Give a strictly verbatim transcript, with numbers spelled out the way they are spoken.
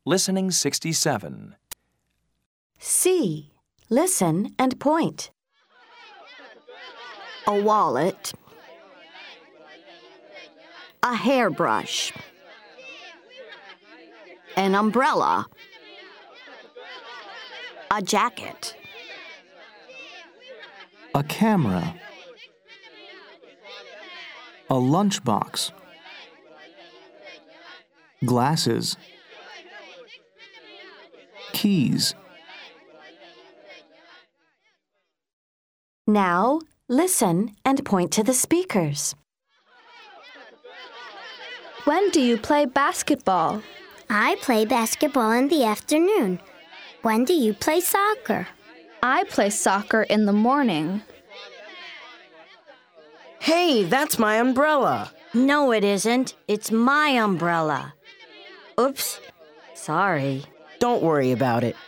Listening sixty-seven. C. Listen and point. A wallet. A hairbrush. An umbrella. A jacket. A camera. A lunchbox. Glasses. Keys. Now, listen and point to the speakers. When do you play basketball? I play basketball in the afternoon. When do you play soccer? I play soccer in the morning. Hey, that's my umbrella. No, it isn't. It's my umbrella. Oops. Sorry. Don't worry about it.